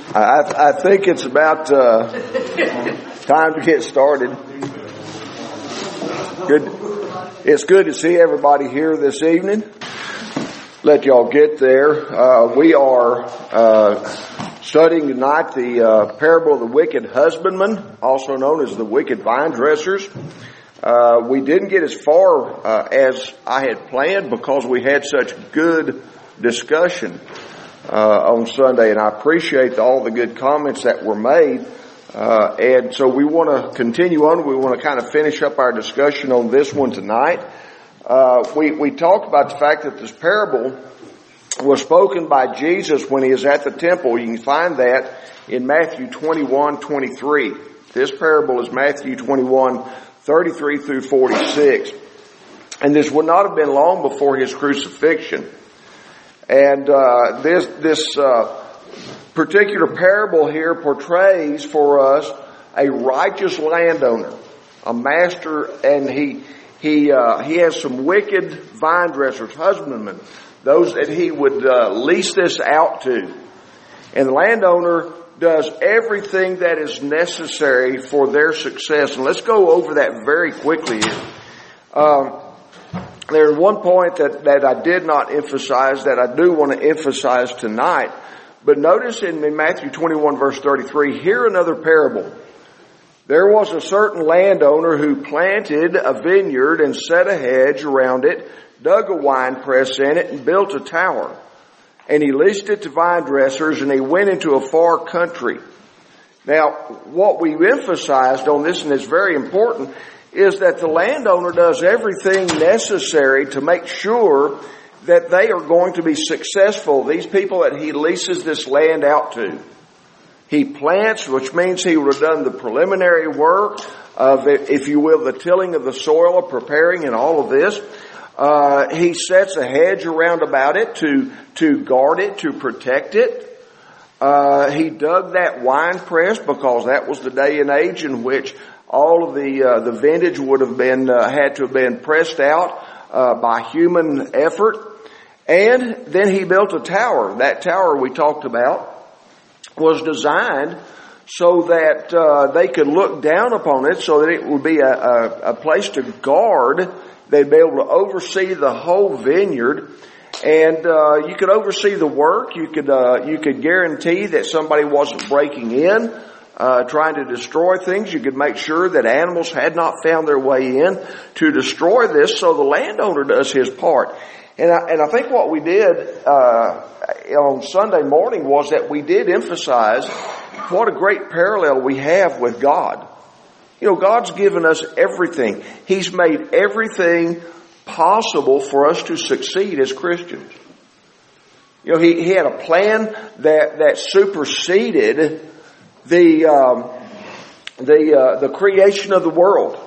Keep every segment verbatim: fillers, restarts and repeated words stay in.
I, I think it's about uh, time to get started. Good. It's good to see everybody here this evening. Let y'all get there. Uh, we are uh, studying tonight the uh, parable of the wicked husbandman, also known as the wicked vine dressers. Uh, we didn't get as far uh, as I had planned because we had such good discussion uh, on Sunday, and I appreciate all the good comments that were made. Uh, and so we want to continue on. We want to kind of finish up our discussion on this one tonight. Uh, we, we talked about the fact that this parable was spoken by Jesus when he is at the temple. You can find that in Matthew twenty-one twenty-three. This parable is Matthew twenty-one thirty-three through forty-six. And this would not have been long before his crucifixion. And uh, this, this uh, particular parable here portrays for us a righteous landowner, a master, and he he uh, he has some wicked vine dressers, husbandmen, those that he would uh, lease this out to. And the landowner does everything that is necessary for their success. And let's go over that very quickly here. Um, there's one point that, that I did not emphasize that I do want to emphasize tonight. But notice in Matthew twenty-one verse thirty-three, here another parable. There was a certain landowner who planted a vineyard and set a hedge around it, dug a wine press in it, and built a tower. And he leased it to vine dressers, and he went into a far country. Now, what we've emphasized on this, and it's very important, is that the landowner does everything necessary to make sure that they are going to be successful, these people that he leases this land out to. He plants, which means he would have done the preliminary work of, if you will, the tilling of the soil, of preparing and all of this. Uh, he sets a hedge around about it to, to guard it, to protect it. Uh, he dug that wine press because that was the day and age in which all of the, uh, the vintage would have been, uh, had to have been pressed out, uh, by human effort. And then he built a tower. That tower we talked about was designed so that uh, they could look down upon it, so that it would be a, a, a place to guard. They'd be able to oversee the whole vineyard, and uh, you could oversee the work. You could uh, you could guarantee that somebody wasn't breaking in, uh, trying to destroy things. You could make sure that animals had not found their way in to destroy this. So the landowner does his part. And I, and I think what we did uh, on Sunday morning was that we did emphasize what a great parallel we have with God. You know, God's given us everything. He's made everything possible for us to succeed as Christians. You know, He, he had a plan that, that superseded the um, the uh, the creation of the world.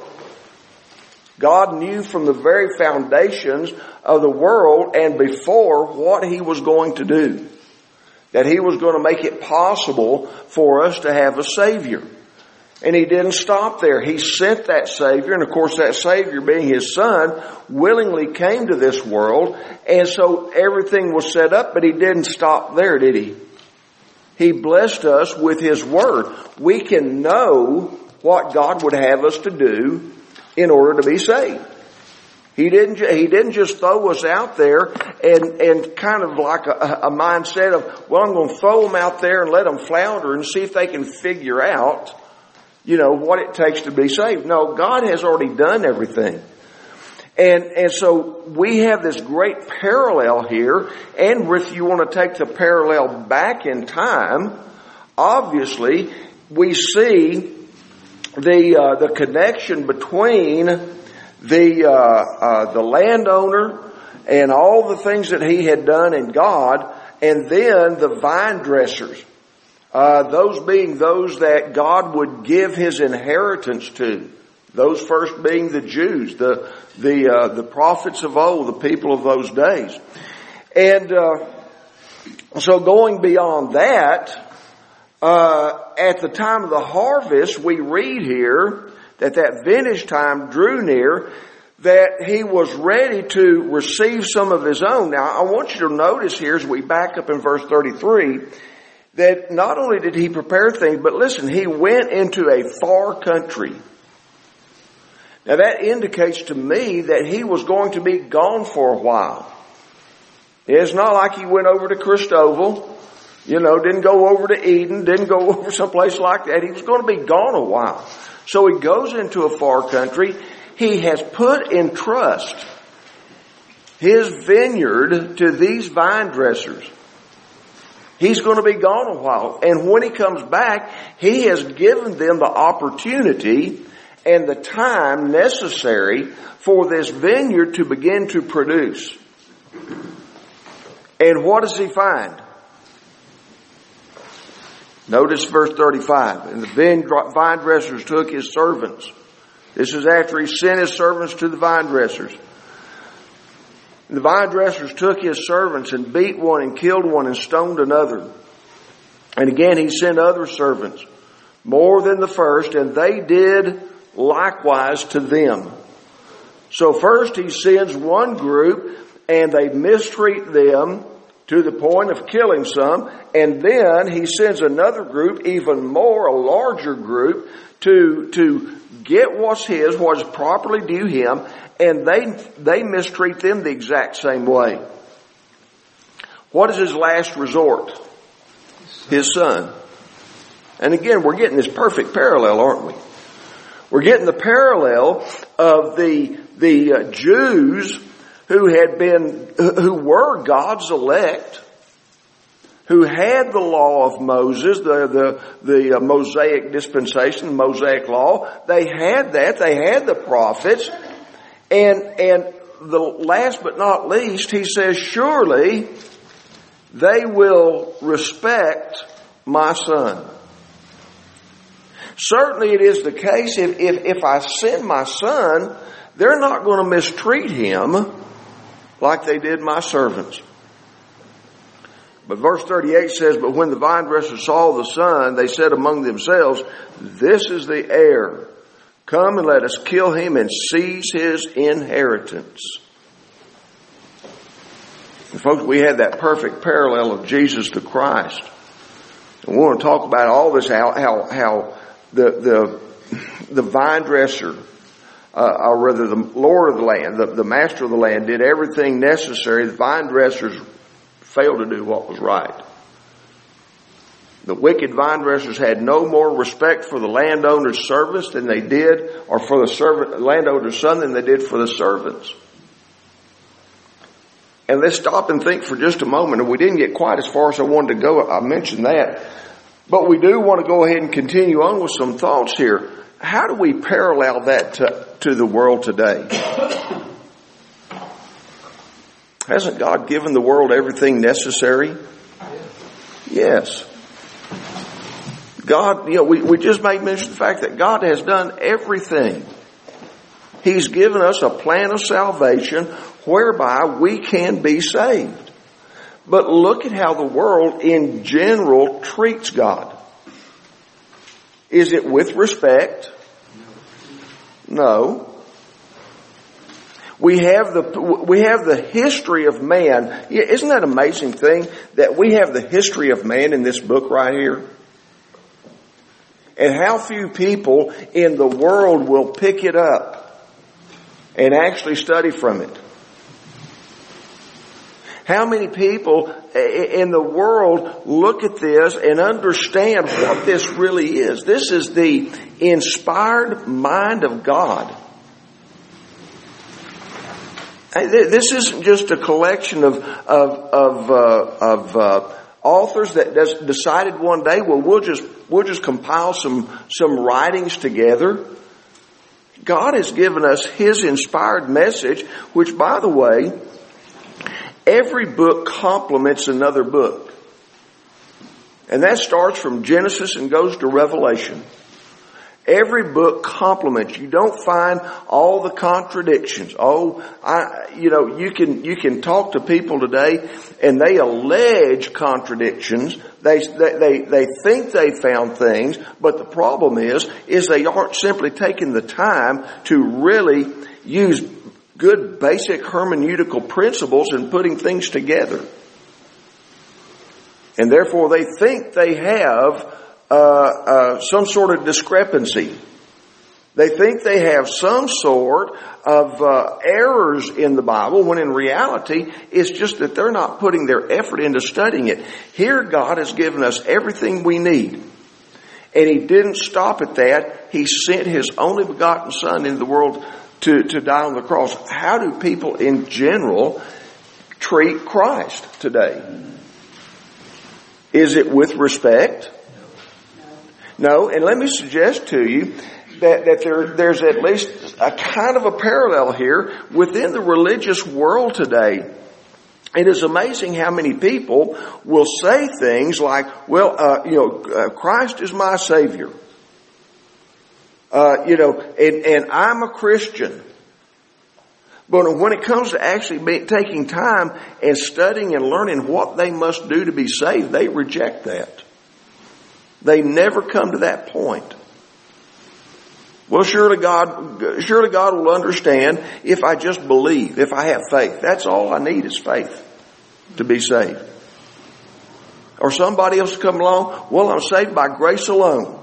God knew from the very foundations of the world and before what He was going to do. That He was going to make it possible for us to have a Savior. And He didn't stop there. He sent that Savior, and of course that Savior, being His Son, willingly came to this world. And so everything was set up, but He didn't stop there, did He? He blessed us with His Word. We can know what God would have us to do in order to be saved. He didn't, he didn't just throw us out there and, and kind of like a, a mindset of, well, I'm going to throw them out there and let them flounder and see if they can figure out, you know, what it takes to be saved. No, God has already done everything. And, and so we have this great parallel here. And if you want to take the parallel back in time, obviously we see the, uh, the connection between the, uh, uh, the landowner and all the things that he had done in God, and then the vine dressers. Uh, those being those that God would give His inheritance to. Those first being the Jews, the the uh, the prophets of old, the people of those days. And uh, so going beyond that, uh, at the time of the harvest, we read here that that vintage time drew near, that he was ready to receive some of his own. Now, I want you to notice here as we back up in verse thirty-three, that not only did he prepare things, but listen, he went into a far country. Now that indicates to me that he was going to be gone for a while. It's not like he went over to Christoval, you know, didn't go over to Eden, didn't go over someplace like that. He was going to be gone a while. So he goes into a far country. He has put in trust his vineyard to these vine dressers. He's going to be gone a while. And when he comes back, he has given them the opportunity and the time necessary for this vineyard to begin to produce. And what does he find? Notice verse thirty-five. And the vine dressers took his servants. This is after he sent his servants to the vine dressers. The vine dressers took his servants and beat one and killed one and stoned another. And again he sent other servants, more than the first, and they did likewise to them. So first he sends one group and they mistreat them to the point of killing some. And then he sends another group, even more, a larger group, to, to get what's his, what is properly due him. And they, they mistreat them the exact same way. What is his last resort? His son. And again, we're getting this perfect parallel, aren't we? We're getting the parallel of the, the uh, Jews who had been, who were God's elect, who had the law of Moses, the, the, the uh, Mosaic dispensation, the Mosaic law. They had that. They had the prophets. And, and the last but not least, he says, surely they will respect my son. Certainly it is the case if, if, if I send my son, they're not going to mistreat him like they did my servants. But verse thirty-eight says, but when the vine dressers saw the son, they said among themselves, this is the heir. Come and let us kill him and seize his inheritance. And folks, we had that perfect parallel of Jesus the Christ. And we want to talk about all this, how, how, how the, the, the vine dresser, uh, or rather the Lord of the land, the, the master of the land, did everything necessary. The vine dressers failed to do what was right. The wicked vine dressers had no more respect for the landowner's service than they did, or for the servant, landowner's son than they did for the servants. And let's stop and think for just a moment. And we didn't get quite as far as I wanted to go. I mentioned that. But we do want to go ahead and continue on with some thoughts here. How do we parallel that to, to the world today? Hasn't God given the world everything necessary? Yes. God, you know, we, we just made mention of the fact that God has done everything. He's given us a plan of salvation whereby we can be saved. But look at how the world in general treats God. Is it with respect? No. We have the, we have the history of man. Isn't that an amazing thing that we have the history of man in this book right here? And how few people in the world will pick it up and actually study from it. How many people in the world look at this and understand what this really is? This is the inspired mind of God. This isn't just a collection of of of, uh, of uh, authors that des- decided one day, well, we'll just we'll just compile some some writings together. God has given us His inspired message, which, by the way, every book complements another book. And that starts from Genesis and goes to Revelation. Every book complements. You don't find all the contradictions. Oh, I, you know, you can, you can talk to people today and they allege contradictions. They, they, they think they found things, but the problem is, is they aren't simply taking the time to really use good basic hermeneutical principles and putting things together. And therefore they think they have uh, uh, some sort of discrepancy. They think they have some sort of uh, errors in the Bible, when in reality it's just that they're not putting their effort into studying it. Here God has given us everything we need. And He didn't stop at that. He sent His only begotten Son into the world to, to die on the cross. How do people in general treat Christ today? Is it with respect? No. And let me suggest to you that, that there, there's at least a kind of a parallel here within the religious world today. It is amazing how many people will say things like, well, uh, you know, uh, Christ is my Savior. Uh, you know, and, and I'm a Christian. But when it comes to actually be, taking time and studying and learning what they must do to be saved, they reject that. They never come to that point. Well, surely God, surely God will understand if I just believe, if I have faith. That's all I need is faith to be saved. Or somebody else come along, well, I'm saved by grace alone.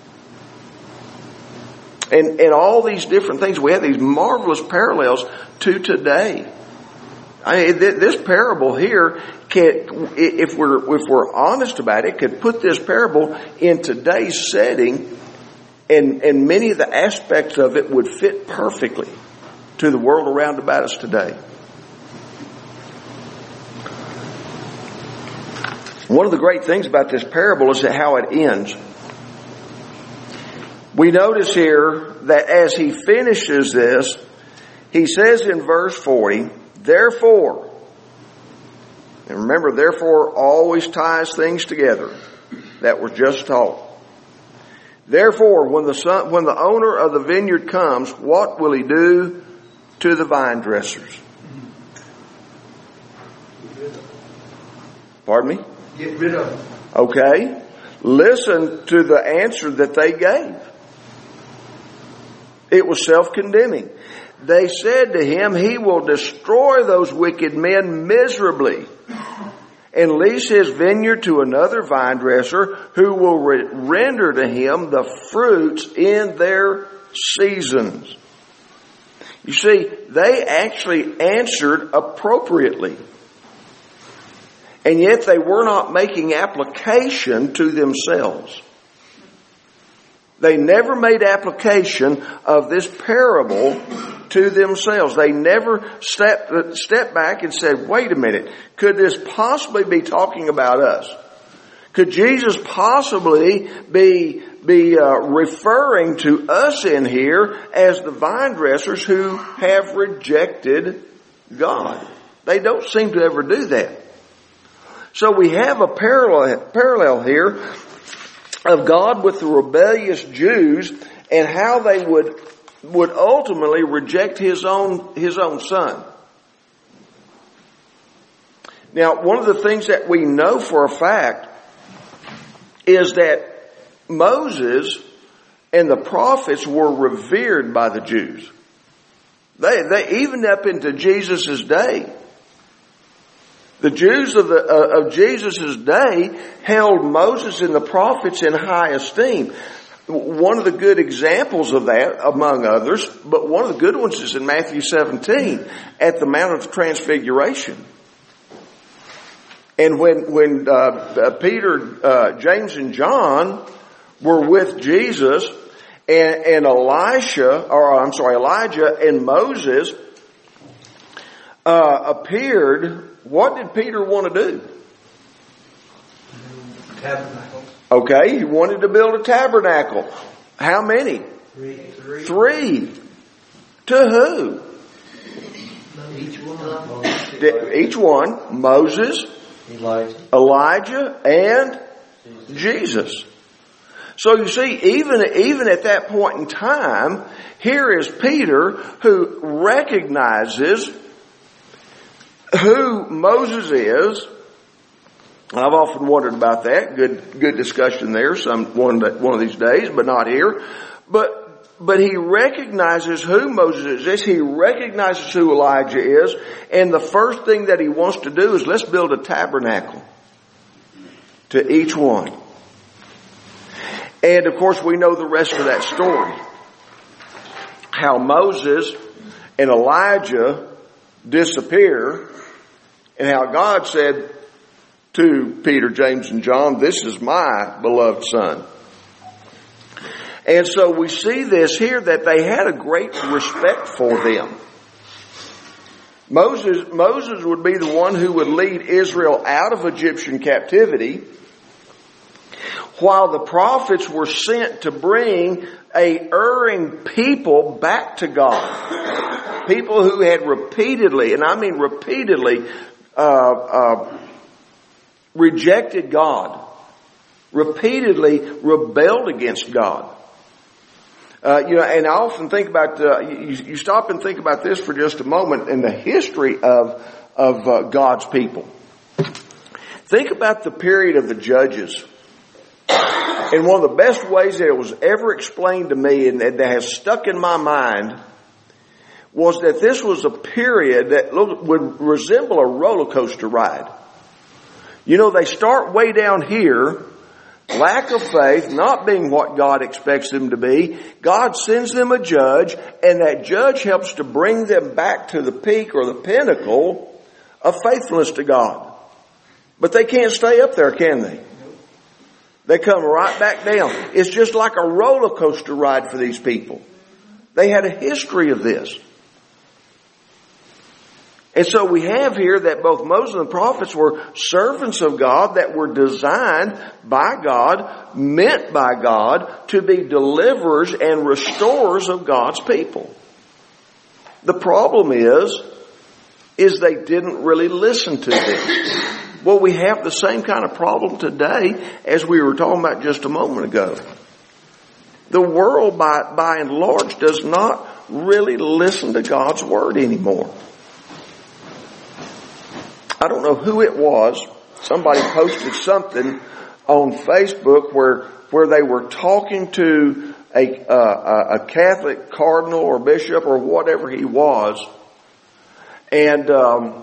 And, and all these different things, we have these marvelous parallels to today. I mean, this parable here, can, if we're if we're honest about it, could put this parable in today's setting, and and many of the aspects of it would fit perfectly to the world around about us today. One of the great things about this parable is how it ends. We notice here that as he finishes this, he says in verse forty, therefore, and remember, therefore always ties things together. That was just taught. Therefore, when the son, when the owner of the vineyard comes, what will he do to the vine dressers? Pardon me? Get rid of them. Okay. Listen to the answer that they gave. It was self-condemning. They said to him, he will destroy those wicked men miserably and lease his vineyard to another vine dresser who will re- render to him the fruits in their seasons. You see, they actually answered appropriately. And yet they were not making application to themselves. They never made application of this parable to themselves. They never stepped, stepped back and said, wait a minute, could this possibly be talking about us? Could Jesus possibly be, be uh, referring to us in here as the vine dressers who have rejected God? They don't seem to ever do that. So we have a parallel, parallel here of God with the rebellious Jews and how they would would ultimately reject his own his own son. Now, one of the things that we know for a fact is that Moses and the prophets were revered by the Jews. They they even up into Jesus' day. The Jews of the uh, of Jesus' day held Moses and the prophets in high esteem. One of the good examples of that, among others, but one of the good ones is in Matthew seventeen at the Mount of Transfiguration. And when when uh, Peter, uh, James, and John were with Jesus, and, and Elisha, or I'm sorry, Elijah and Moses uh, appeared. What did Peter want to do? Tabernacle. Okay, he wanted to build a tabernacle. How many? Three. Three. Three. To who? Each one. Did, each one. Moses, Elijah, Elijah, and Jesus. So you see, even, even at that point in time, here is Peter who recognizes who Moses is. I've often wondered about that. Good, good discussion there. Some one one of these days, but not here. But but he recognizes who Moses is. He recognizes who Elijah is, and the first thing that he wants to do is let's build a tabernacle. to each one. And of course we know the rest of that story. How Moses and Elijah disappear, and how God said to Peter, James, and John, "This is my beloved son." And so we see this here, that they had a great respect for them. Moses, Moses would be the one who would lead Israel out of Egyptian captivity, while the prophets were sent to bring a erring people back to God. People who had repeatedly, and I mean repeatedly, uh, uh, rejected God. Repeatedly rebelled against God. Uh, you know, and I often think about, uh, you, you stop and think about this for just a moment in the history of, of uh, God's people. Think about the period of the Judges. And one of the best ways that it was ever explained to me, and that has stuck in my mind, was that this was a period that would resemble a roller coaster ride. You know, they start way down here, lack of faith, not being what God expects them to be. God sends them a judge, and that judge helps to bring them back to the peak or the pinnacle of faithfulness to God. But they can't stay up there, can they? They come right back down. It's just like a roller coaster ride for these people. They had a history of this. And so we have here that both Moses and the prophets were servants of God that were designed by God, meant by God to be deliverers and restorers of God's people. The problem is, is they didn't really listen to them. Well, we have the same kind of problem today as we were talking about just a moment ago. The world, by, by and large, does not really listen to God's Word anymore. I don't know who it was. Somebody posted something on Facebook where where they were talking to a uh, a Catholic cardinal or bishop or whatever he was, and um,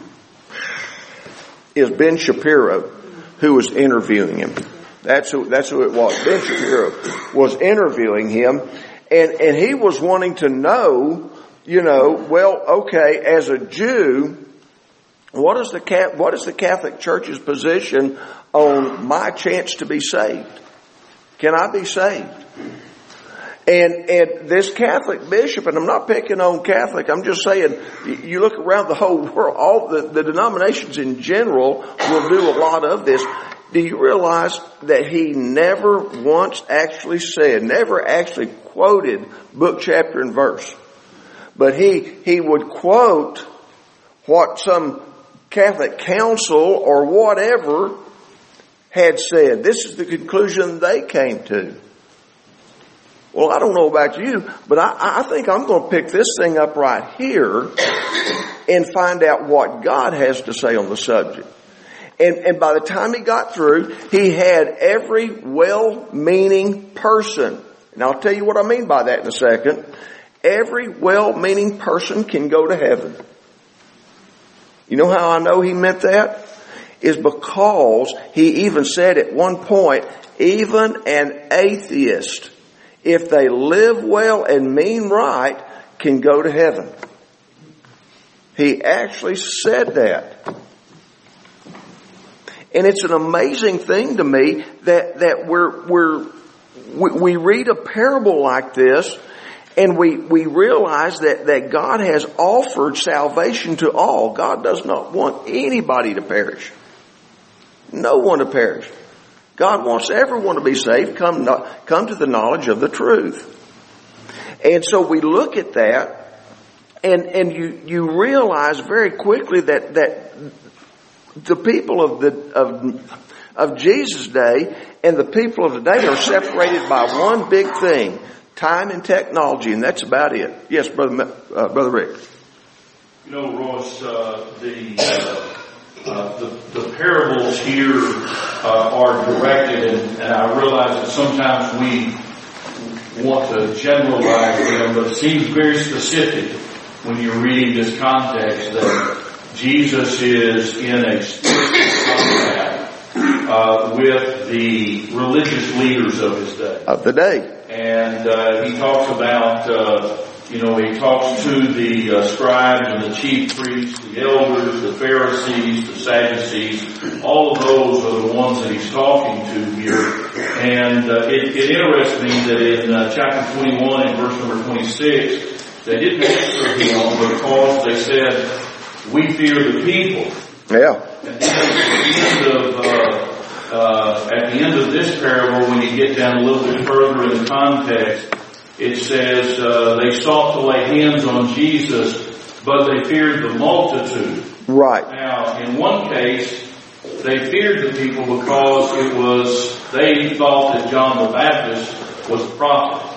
is Ben Shapiro who was interviewing him. That's who that's who it was. Ben Shapiro was interviewing him, and and he was wanting to know, you know, well, okay, as a Jew, What is the what is the Catholic Church's position on my chance to be saved? Can I be saved? And and this Catholic bishop, and I'm not picking on Catholic, I'm just saying, you look around the whole world, all the, the denominations in general will do a lot of this. Do you realize that he never once actually said, never actually quoted book, chapter, and verse? But he he would quote what some Catholic council or whatever had said. This is the conclusion they came to. Well, I don't know about you, but I, I think I'm going to pick this thing up right here and find out what God has to say on the subject. And, and by the time he got through, he had every well-meaning person. And I'll tell you what I mean by that in a second. Every well-meaning person can go to heaven. You know how I know he meant that? Is because he even said at one point, even an atheist, if they live well and mean right, can go to heaven. He actually said that. And it's an amazing thing to me that, that we're, we're, we, we read a parable like this, and we, we realize that, that God has offered salvation to all. God does not want anybody to perish. No one to perish. God wants everyone to be saved, come, come to the knowledge of the truth. And so we look at that, and, and you, you realize very quickly that, that the people of the, of, of Jesus' day and the people of today are separated by one big thing. Time and technology, and that's about it. Yes, Brother uh, Brother Rick. You know, Ross, uh, the, uh, uh, the the parables here uh, are directed, and, and I realize that sometimes we want to generalize them, but it seems very specific when you're reading this context that Jesus is in explicit combat uh, with the religious leaders of his day. Of the day. And uh, he talks about, uh, you know, he talks to the uh, scribes and the chief priests, the elders, the Pharisees, the Sadducees. All of those are the ones that he's talking to here. And uh, it, it interests me that in uh, chapter twenty-one and verse number twenty-six, they didn't answer him because they said, we fear the people. Yeah. And then at the end of, uh, uh, at the end of this parable, when you get down a little bit further in the context, it says, uh, they sought to lay hands on Jesus, but they feared the multitude. Right. Now, in one case, they feared the people because it was, they thought that John the Baptist was a prophet.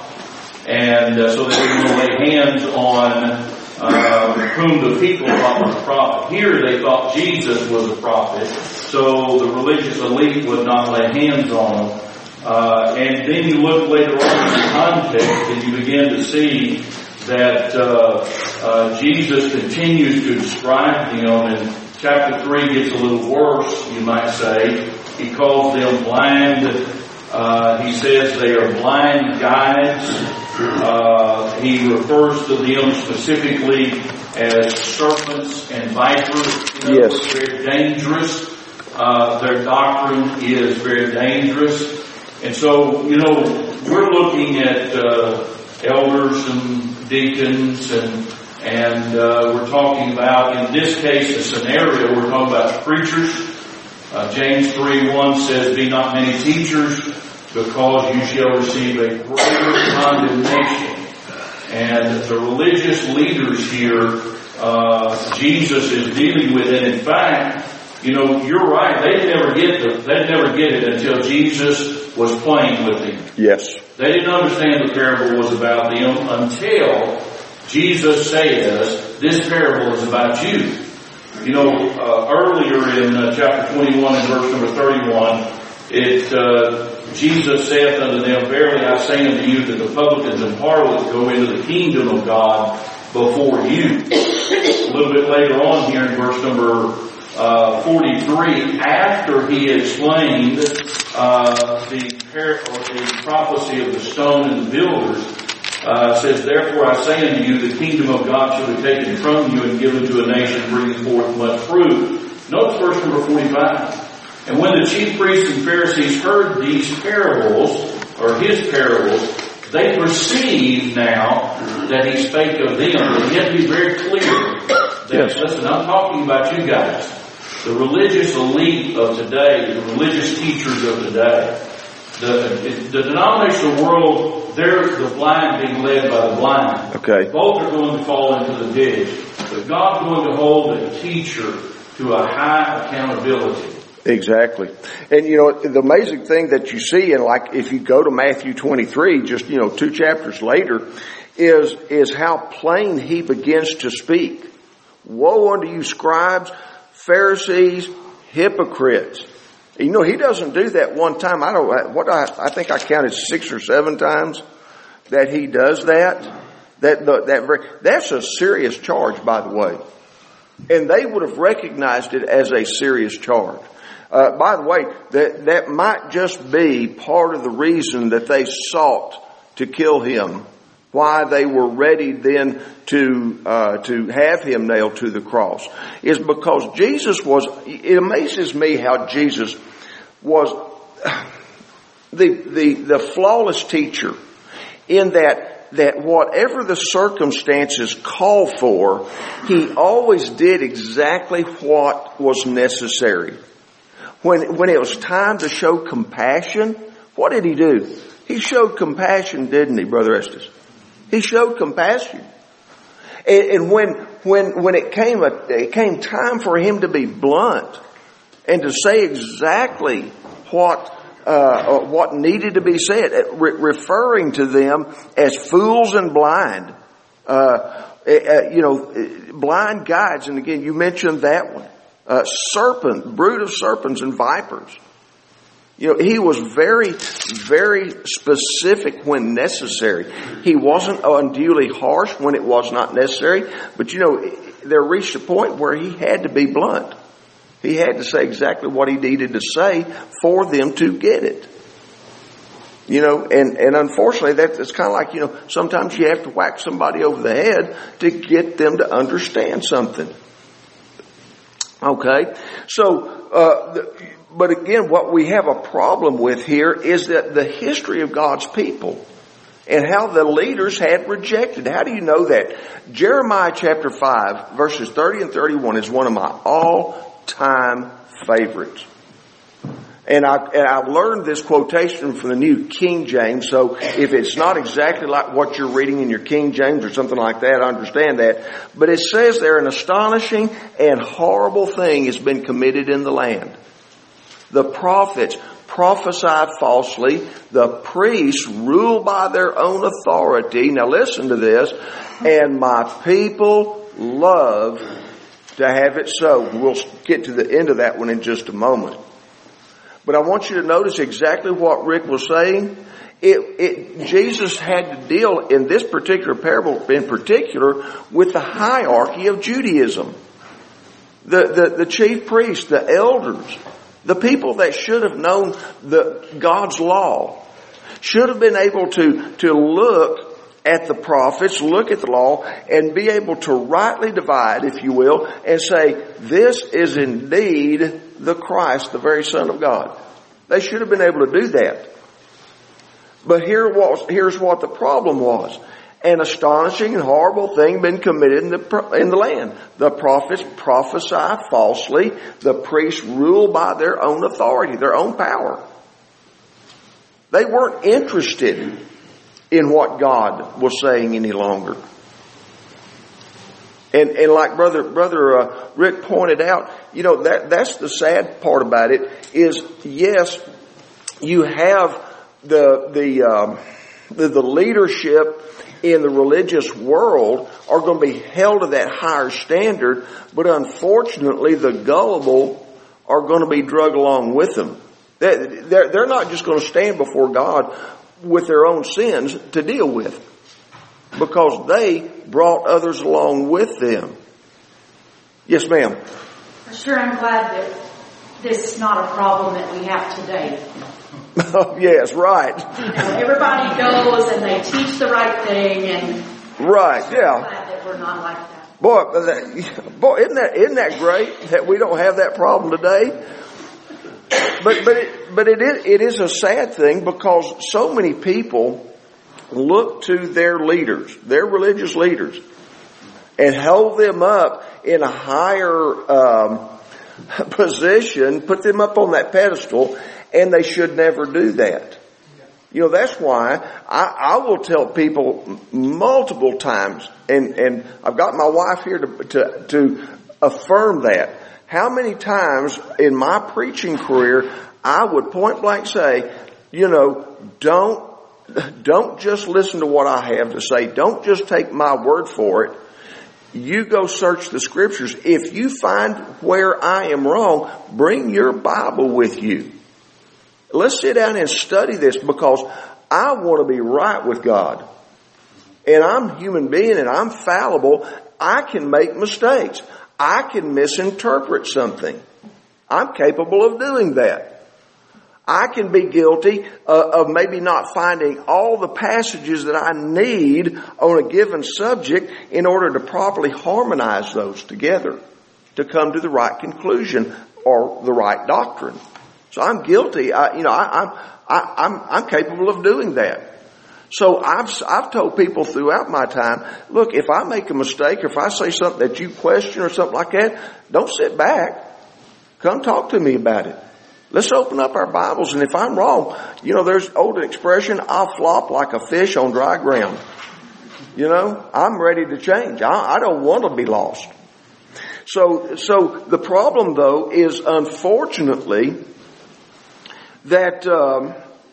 And uh, so they didn't want to lay hands on uh, whom the people thought was a prophet. Here they thought Jesus was a prophet, so the religious elite would not lay hands on him. Uh, and then you look later on in the context and you begin to see that uh, uh, Jesus continues to describe them, and chapter three gets a little worse, you might say. He calls them blind. Uh, he says they are blind guides. Uh, he refers to them specifically as serpents and vipers. You know, yes. Very dangerous. Uh, their doctrine is very dangerous. And so, you know, we're looking at uh, elders and deacons and and uh, we're talking about, in this case, the scenario, we're talking about preachers. Uh, James three one says, be not many teachers, because you shall receive a greater condemnation. And the religious leaders here, uh, Jesus is dealing with it. In fact, you know, you're right. They'd never get the, they'd never get it until Jesus was playing with them. Yes. They didn't understand the parable was about them until Jesus says, this parable is about you. You know, uh, earlier in uh, chapter twenty-one and verse number thirty-one, it, uh, Jesus saith unto them, verily I say unto you that the publicans and harlots go into the kingdom of God before you. A little bit later on here in verse number uh, forty-three, after he explained uh, the, par- or the prophecy of the stone and the builders, uh, says, therefore I say unto you, the kingdom of God shall be taken from you and given to a nation bringing forth much fruit. Notice verse number forty-five. And when the chief priests and Pharisees heard these parables, or his parables, they perceived now that he spake of them. But you have to be very clear that, yes. Listen, I'm talking about you guys. The religious elite of today, the religious teachers of today, the, the denominational world, they're the blind being led by the blind. Okay. Both are going to fall into the ditch. But God's going to hold a teacher to a high accountability. Exactly. And you know, the amazing thing that you see, and like if you go to Matthew twenty-three, just, you know, two chapters later, is, is how plain he begins to speak. Woe unto you scribes, Pharisees, hypocrites. You know, he doesn't do that one time. I don't, what I, I think I counted six or seven times that he does that. That, the, that, that's a serious charge, by the way. And they would have recognized it as a serious charge. Uh, by the way, that, that might just be part of the reason that they sought to kill him. Why they were ready then to, uh, to have him nailed to the cross is because Jesus was, it amazes me how Jesus was the, the, the flawless teacher in that, that whatever the circumstances called for, he always did exactly what was necessary. When, when it was time to show compassion, what did he do? He showed compassion, didn't he, Brother Estes? He showed compassion. And, and when, when, when it came, a, it came time for him to be blunt and to say exactly what, uh, what needed to be said, re- referring to them as fools and blind, uh, uh, you know, blind guides. And again, you mentioned that one. Uh, serpent, brood of serpents and vipers. You know, he was very, very specific when necessary. He wasn't unduly harsh when it was not necessary. But, you know, there reached a point where he had to be blunt. He He had to say exactly what he needed to say for them to get it. You know, and, and unfortunately that, it's kind of like, you know, sometimes you have to whack somebody over the head to get them to understand something. Okay? So, uh, the, but again, what we have a problem with here is that the history of God's people and how the leaders had rejected. How do you know that? Jeremiah chapter five, verses thirty and thirty-one is one of my all-time favorites. And I, and I learned this quotation from the New King James, so if it's not exactly like what you're reading in your King James or something like that, I understand that. But it says there, an astonishing and horrible thing has been committed in the land. The prophets prophesy falsely. The priests rule by their own authority. Now listen to this. And my people love to have it so. We'll get to the end of that one in just a moment. But I want you to notice exactly what Rick was saying. It, it, Jesus had to deal in this particular parable in particular with the hierarchy of Judaism. The, the, the chief priests, the elders, the people that should have known the God's law, should have been able to, to look at the prophets, look at the law, and be able to rightly divide, if you will, and say, this is indeed the Christ, the very Son of God. They should have been able to do that. But here was, here's what the problem was. An astonishing and horrible thing been committed in the, in the land. The prophets prophesy falsely. The priests rule by their own authority, their own power. They weren't interested in what God was saying any longer. And, and like brother, brother, uh, Rick pointed out, you know, that, that's the sad part about it is, yes, you have the, the, um, the, the leadership in the religious world are going to be held to that higher standard, but unfortunately the gullible are going to be dragged along with them. They're, they're not just going to stand before God with their own sins to deal with, because they brought others along with them. Yes, ma'am. Sure, I'm glad that this is not a problem that we have today. Yes, right. You know, everybody goes and they teach the right thing, and right, yeah. I'm glad that we're not like that. Boy, that, boy, isn't that isn't that great that we don't have that problem today? But but it, but it is it is a sad thing, because so many people look to their leaders, their religious leaders, and hold them up in a higher um, position, put them up on that pedestal, and they should never do that. You know, that's why I, I will tell people multiple times, and, and I've got my wife here to, to, to affirm that. How many times in my preaching career I would point blank say, you know, don't Don't just listen to what I have to say. Don't just take my word for it. You go search the scriptures. If you find where I am wrong, bring your Bible with you. Let's sit down and study this, because I want to be right with God. And I'm a human being and I'm fallible. I can make mistakes. I can misinterpret something. I'm capable of doing that. I can be guilty uh, of maybe not finding all the passages that I need on a given subject in order to properly harmonize those together to come to the right conclusion or the right doctrine. So I'm guilty. I, you know, I, I'm I, I'm I'm capable of doing that. So I've I've told people throughout my time, look, if I make a mistake, or if I say something that you question or something like that, don't sit back. Come talk to me about it. Let's open up our Bibles, and if I'm wrong, you know, there's old expression, I'll flop like a fish on dry ground. You know, I'm ready to change. I, I don't want to be lost. So, so the problem, though, is unfortunately that um,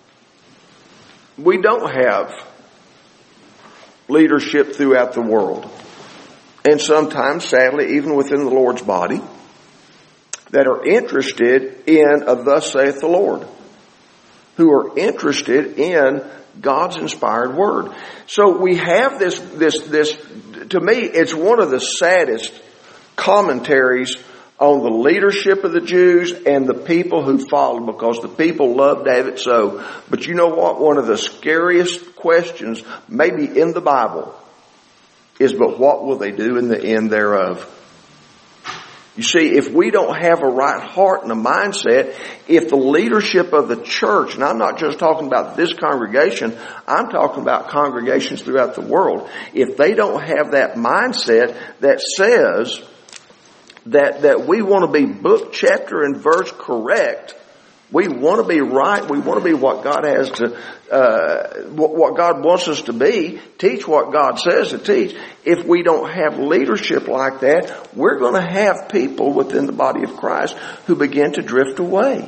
we don't have leadership throughout the world, and sometimes, sadly, even within the Lord's body, that are interested in a thus saith the Lord, who are interested in God's inspired word. So we have this, this, this, to me, it's one of the saddest commentaries on the leadership of the Jews and the people who followed, because the people loved to have it so. But you know what? One of the scariest questions, maybe in the Bible, is, but what will they do in the end thereof? You see, if we don't have a right heart and a mindset, if the leadership of the church, and I'm not just talking about this congregation, I'm talking about congregations throughout the world, if they don't have that mindset that says that, that we want to be book, chapter, and verse correct, we want to be right, we want to be what God has to, uh, what God wants us to be, teach what God says to teach. If we don't have leadership like that, we're going to have people within the body of Christ who begin to drift away.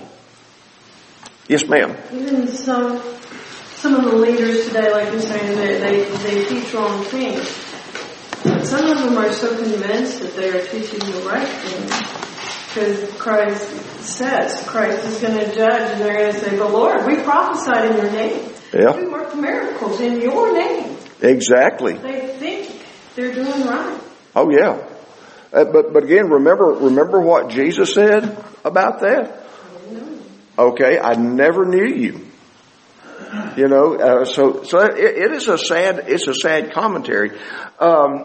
Yes, ma'am. Even some, some of the leaders today, like you're saying, they, they, they teach wrong things. But some of them are so convinced that they are teaching the right thing. Because Christ says, Christ is going to judge, and they're going to say, but Lord, we prophesied in your name. Yeah. We worked miracles in your name. Exactly. They think they're doing right. Oh yeah. Uh, but, but again, remember, remember what Jesus said about that? Okay, I never knew you. You know, uh, so, so it, it is a sad, it's a sad commentary. Um,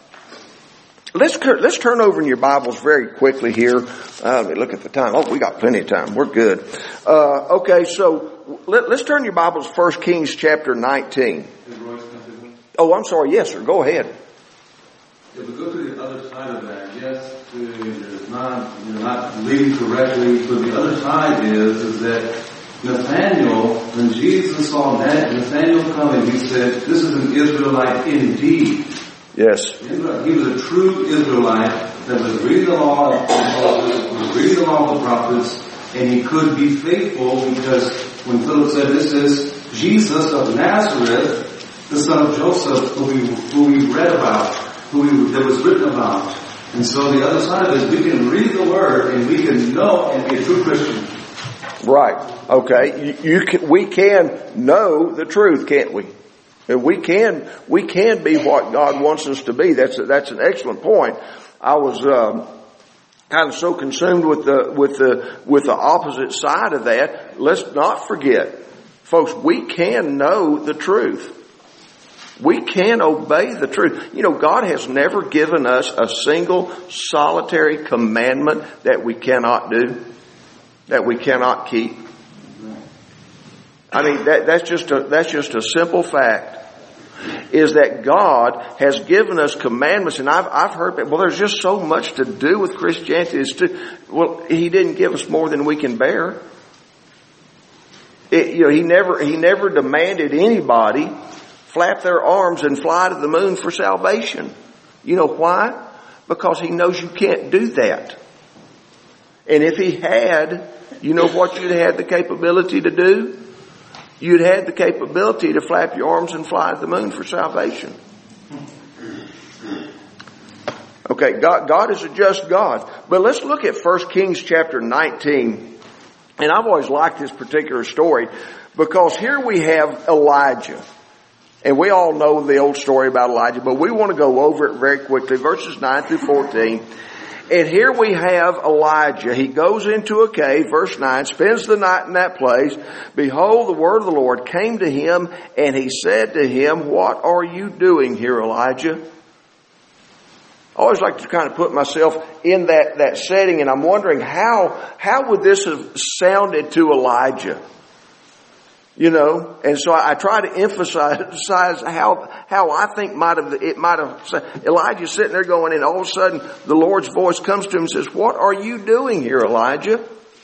Let's let's turn over in your Bibles very quickly here. Uh, let me look at the time. Oh, we got plenty of time. We're good. Uh, okay, so let, let's turn your Bibles to First Kings chapter nineteen. Oh, I'm sorry. Yes, sir. Go ahead. If we go to the other side of that, yes, it's not you're not leading correctly. But the other side is is that Nathaniel, when Jesus saw that Nathaniel coming, he said, "This is an Israelite indeed." Yes. He was a true Israelite that was reading the law of Moses, was reading the law of the prophets, and he could be faithful because when Philip said, "This is Jesus of Nazareth, the son of Joseph, who we who we read about, who we, that was written about." And so the other side of it is we can read the Word and we can know and be a true Christian. Right. Okay. You, you can, we can know the truth, can't we? We can, we can be what God wants us to be. That's a, that's an excellent point. I was um, kind of so consumed with the with the with the opposite side of that. Let's not forget, folks. We can know the truth. We can obey the truth. You know, God has never given us a single solitary commandment that we cannot do, that we cannot keep. I mean, that, that's just a that's just a simple fact. Is that God has given us commandments, and I've I've heard that. Well, there's just so much to do with Christianity. It's to, well, He didn't give us more than we can bear. It, you know, He never He never demanded anybody flap their arms and fly to the moon for salvation. You know why? Because He knows you can't do that. And if He had, you know what you'd had the capability to do? You'd had the capability to flap your arms and fly to the moon for salvation. Okay, God, God is a just God. But let's look at First Kings chapter nineteen. And I've always liked this particular story because here we have Elijah. And we all know the old story about Elijah, but we want to go over it very quickly. Verses nine through fourteen. And here we have Elijah. He goes into a cave, verse nine, spends the night in that place. Behold, the word of the Lord came to him, and he said to him, "What are you doing here, Elijah?" I always like to kind of put myself in that, that setting, and I'm wondering how, how would this have sounded to Elijah? You know, and so I, I try to emphasize how how I think might have it might have. Elijah's sitting there going, and all of a sudden the Lord's voice comes to him and says, "What are you doing here, Elijah?"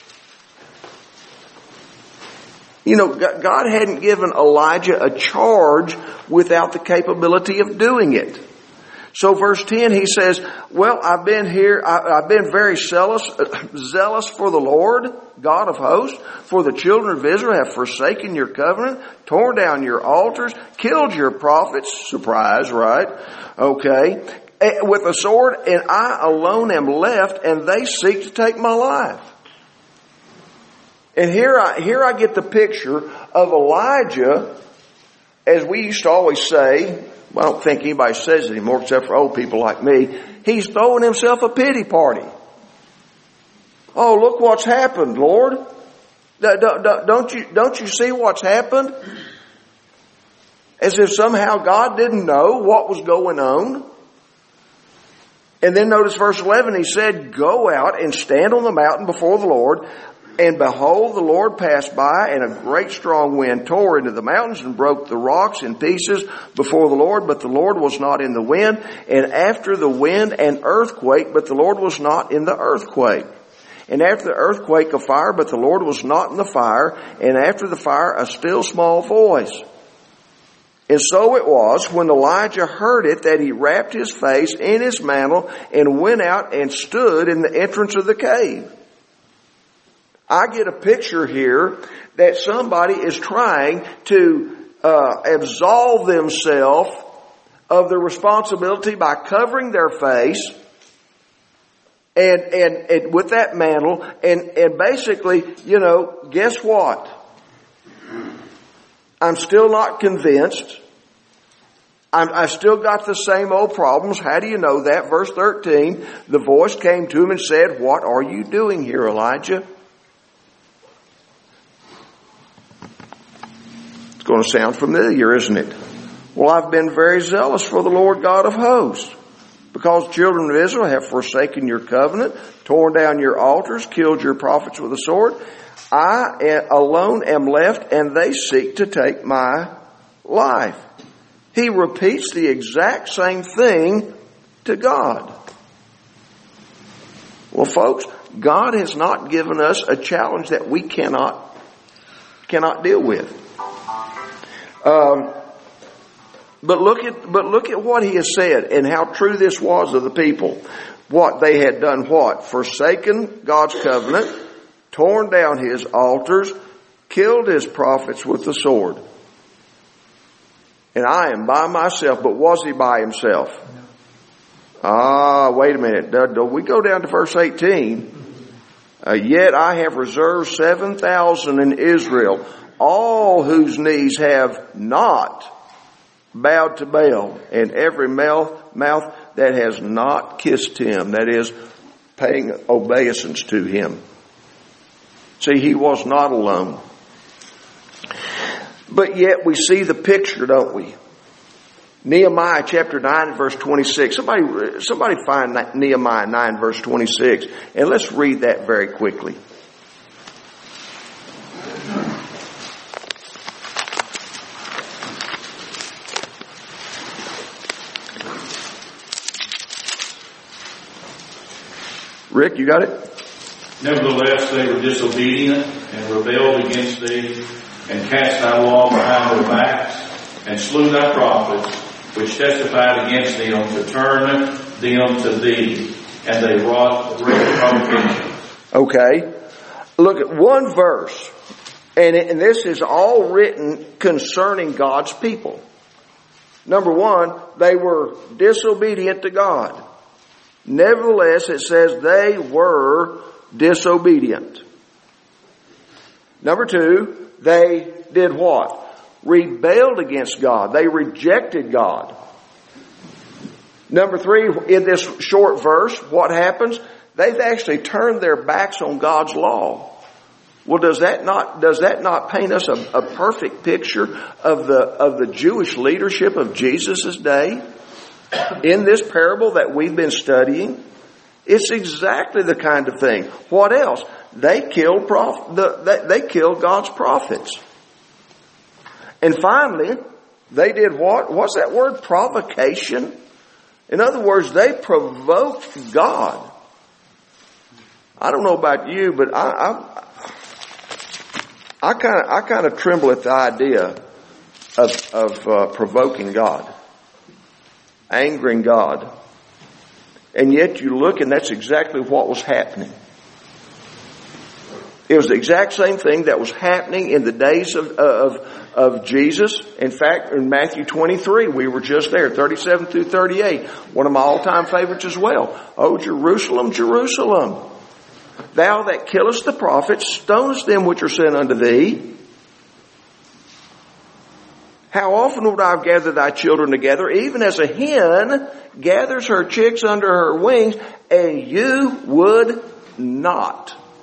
You know, God hadn't given Elijah a charge without the capability of doing it. So verse ten, he says, "Well, I've been here, I, I've been very zealous, zealous for the Lord, God of hosts, for the children of Israel have forsaken your covenant, torn down your altars, killed your prophets," surprise, right? Okay. "With a sword, and I alone am left, and they seek to take my life." And here I, here I get the picture of Elijah, as we used to always say, well, I don't think anybody says it anymore except for old people like me. He's throwing himself a pity party. Oh, look what's happened, Lord. Don't you, don't you see what's happened? As if somehow God didn't know what was going on. And then notice verse eleven, he said, go out and stand on the mountain before the Lord. And behold, the Lord passed by, and a great strong wind tore into the mountains and broke the rocks in pieces before the Lord. But the Lord was not in the wind. And after the wind, an earthquake, but the Lord was not in the earthquake. And after the earthquake, a fire, but the Lord was not in the fire. And after the fire, a still small voice. And so it was, when Elijah heard it, that he wrapped his face in his mantle and went out and stood in the entrance of the cave. I get a picture here that somebody is trying to uh, absolve themselves of the responsibility by covering their face and, and, and with that mantle and, and basically, you know, guess what? I'm still not convinced. I'm, I've still got the same old problems. How do you know that? Verse thirteen, the voice came to him and said, what are you doing here, Elijah? It's going to sound familiar, isn't it? Well, I've been very zealous for the Lord God of hosts, because children of Israel have forsaken your covenant, torn down your altars, killed your prophets with a sword. I alone am left, and they seek to take my life. He repeats the exact same thing to God. Well, folks, God has not given us a challenge that we cannot, cannot deal with. Um, but look at, but look at what he has said and how true this was of the people. What they had done, what? Forsaken God's covenant, torn down his altars, killed his prophets with the sword. And I am by myself, but was he by himself? Ah, wait a minute. We go down to verse eighteen. Uh, Yet I have reserved seven thousand in Israel, all whose knees have not bowed to Baal, and every mouth, mouth that has not kissed him, that is, paying obeisance to him. See, he was not alone. But yet we see the picture, don't we? Nehemiah chapter nine verse twenty-six. Somebody, somebody find Nehemiah nine verse twenty-six, and let's read that very quickly. Rick, you got it? Nevertheless, they were disobedient and rebelled against thee, and cast thy law behind their backs, and slew thy prophets, which testified against them to turn them to thee, and they wrought great provocation. Okay. Look at one verse, and, it, and this is all written concerning God's people. Number one, they were disobedient to God. Nevertheless, it says they were disobedient. Number two, they did what? Rebelled against God. They rejected God. Number three, in this short verse, what happens? They've actually turned their backs on God's law. Well, does that not, does that not paint us a, a perfect picture of the, of the Jewish leadership of Jesus' day? In this parable that we've been studying, it's exactly the kind of thing. What else? They killed prof- the, they, they killed God's prophets. And finally, they did what? What's that word? Provocation. In other words, they provoked God. I don't know about you, but I, I kind of, I kind of tremble at the idea of, of uh, provoking God, angering God. And yet you look, and that's exactly what was happening. It was the exact same thing that was happening in the days of, of, of Jesus. In fact, in Matthew twenty-three, we were just there, thirty-seven through thirty-eight. One of my all-time favorites as well. Oh, Jerusalem, Jerusalem, thou that killest the prophets, stonest them which are sent unto thee. How often would I have gathered thy children together, even as a hen gathers her chicks under her wings, and you would not.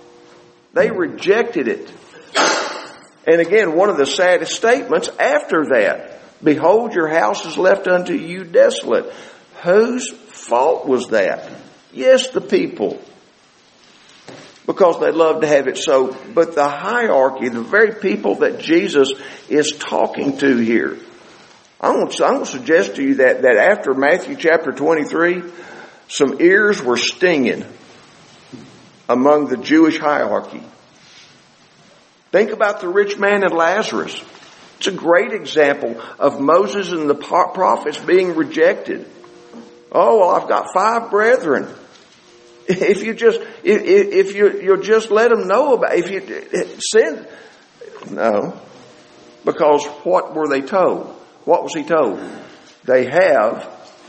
They rejected it. And again, one of the saddest statements after that, behold, your house is left unto you desolate. Whose fault was that? Yes, the people. Because they love to have it so. But the hierarchy, the very people that Jesus is talking to here. I'm going to, I'm going to suggest to you that, that after Matthew chapter twenty-three, some ears were stinging among the Jewish hierarchy. Think about the rich man and Lazarus. It's a great example of Moses and the prophets being rejected. Oh, well, I've got five brethren. If you just, if, if you, you'll just let them know about, if you send, no. Because what were they told? What was he told? They have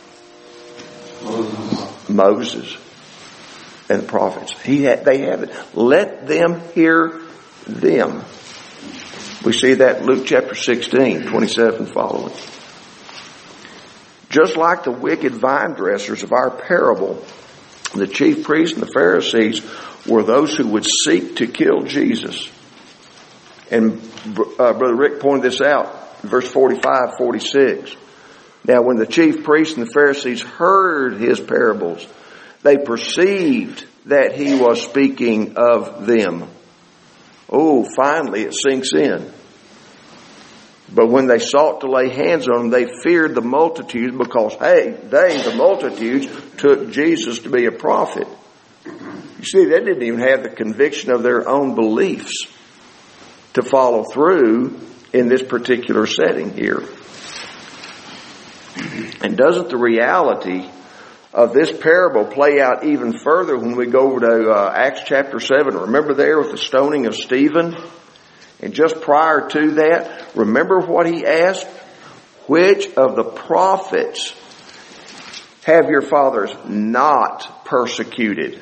Moses, Moses and the prophets. He had, they have it. Let them hear them. We see that in Luke chapter sixteen, twenty-seven following. Just like the wicked vine dressers of our parable, the chief priests and the Pharisees were those who would seek to kill Jesus. And uh, Brother Rick pointed this out in verse forty-five, forty-six. Now when the chief priests and the Pharisees heard his parables, they perceived that he was speaking of them. Oh, finally it sinks in. But when they sought to lay hands on them, they feared the multitudes because, hey, they, the multitudes, took Jesus to be a prophet. You see, they didn't even have the conviction of their own beliefs to follow through in this particular setting here. And doesn't the reality of this parable play out even further when we go over to uh, Acts chapter seven? Remember there with the stoning of Stephen? And just prior to that, remember what he asked? Which of the prophets have your fathers not persecuted?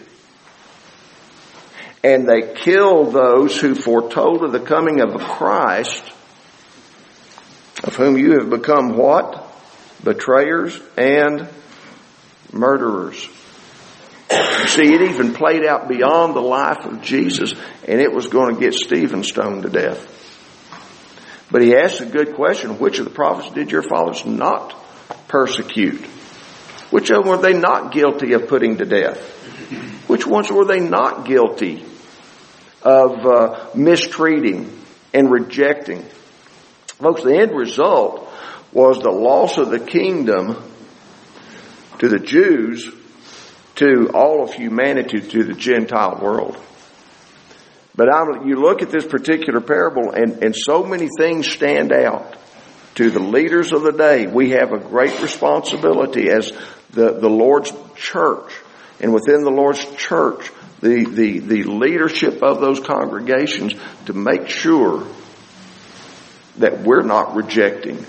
And they killed those who foretold of the coming of Christ, of whom you have become what? Betrayers and murderers. You see, it even played out beyond the life of Jesus, and it was going to get Stephen stoned to death. But he asked a good question. Which of the prophets did your fathers not persecute? Which of them were they not guilty of putting to death? Which ones were they not guilty of uh, mistreating and rejecting? Folks, the end result was the loss of the kingdom to the Jews, to all of humanity, to the Gentile world. But I'm, you look at this particular parable and, and so many things stand out. To the leaders of the day, we have a great responsibility as the, the Lord's church. And within the Lord's church, the, the, the leadership of those congregations to make sure that we're not rejecting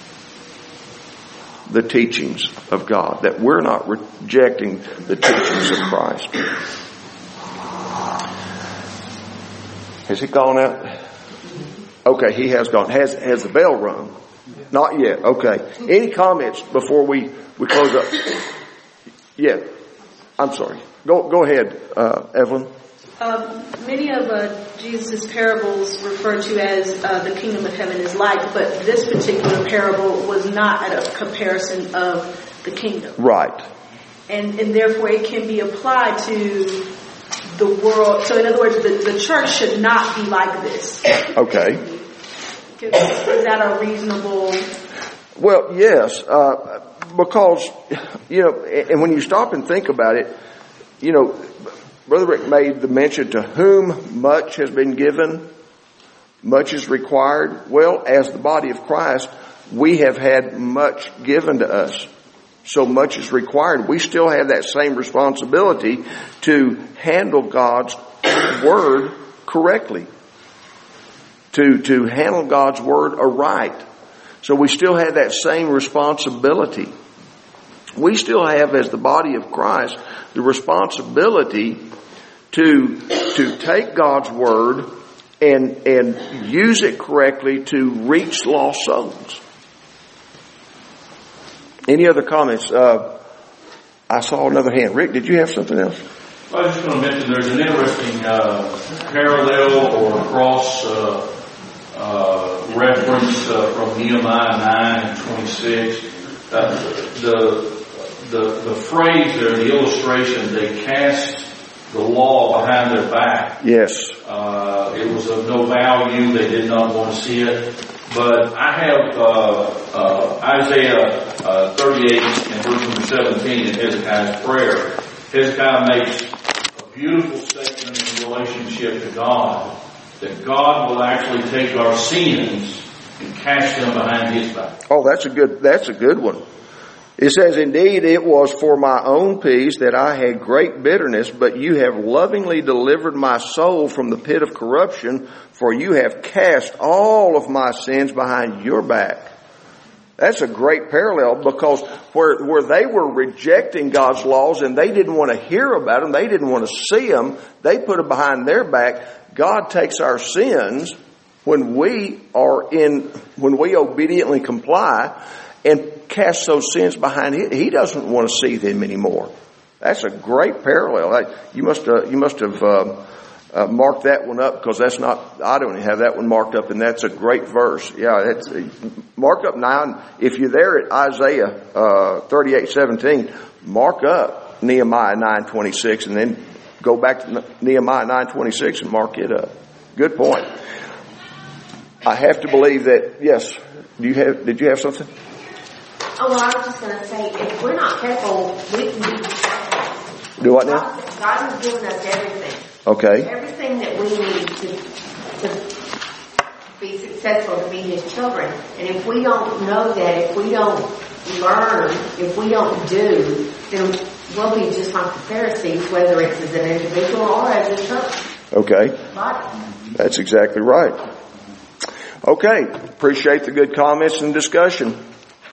the teachings of God, that we're not rejecting the teachings of Christ. Has he gone out? Okay, he has gone. Has has the bell rung? Not yet. Okay. Any comments before we, we close up? Yeah. I'm sorry. Go go ahead, uh, Evelyn. Um, many of uh, Jesus' parables refer to as uh, the kingdom of heaven is like, but this particular parable was not at a comparison of the kingdom. Right. And and therefore it can be applied to the world. So in other words, the, the church should not be like this. Okay. Is that a reasonable... Well, yes, uh, because, you know, and when you stop and think about it, you know, Brother Rick made the mention, to whom much has been given, much is required. Well, as the body of Christ, we have had much given to us. So much is required. We still have that same responsibility to handle God's word correctly. To, to handle God's word aright. So we still have that same responsibility. We still have, as the body of Christ, the responsibility to, to take God's word and, and use it correctly to reach lost souls. Any other comments? Uh, I saw another hand. Rick, did you have something else? Well, I was just going to mention there's an interesting uh, parallel or cross uh, uh, reference uh, from Nehemiah nine and twenty-six. Uh, the the the phrase there, the illustration, they cast the law behind their back. Yes. Uh, it was of no value. They did not want to see it. But I have uh, uh, Isaiah uh, thirty-eight and verse number seventeen in Hezekiah's prayer. Hezekiah makes a beautiful statement in relationship to God, that God will actually take our sins and cast them behind His back. Oh, that's a good, that's a good one. It says, indeed, it was for my own peace that I had great bitterness, but you have lovingly delivered my soul from the pit of corruption, for you have cast all of my sins behind your back. That's a great parallel, because where, where they were rejecting God's laws and they didn't want to hear about them, they didn't want to see them, they put them behind their back. God takes our sins when we are in, when we obediently comply and cast those sins behind Him. He doesn't want to see them anymore. That's a great parallel. You must uh, you must have uh, uh, marked that one up, because that's not. I don't have that one marked up, and that's a great verse. Yeah, that's uh, mark up now. If you're there at Isaiah uh, thirty-eight seventeen, mark up Nehemiah nine twenty-six, and then go back to Nehemiah nine twenty-six and mark it up. Good point. I have to believe that. Yes. Do you have? Did you have something? Oh, well, I was just going to say, if we're not careful, we can be successful. Do what now? God, God has given us everything. Okay. Everything that we need to, to be successful, to be His children. And if we don't know that, if we don't learn, if we don't do, then we'll be just like the Pharisees, whether it's as an individual or as a church. Okay. Body. That's exactly right. Okay. Appreciate the good comments and discussion.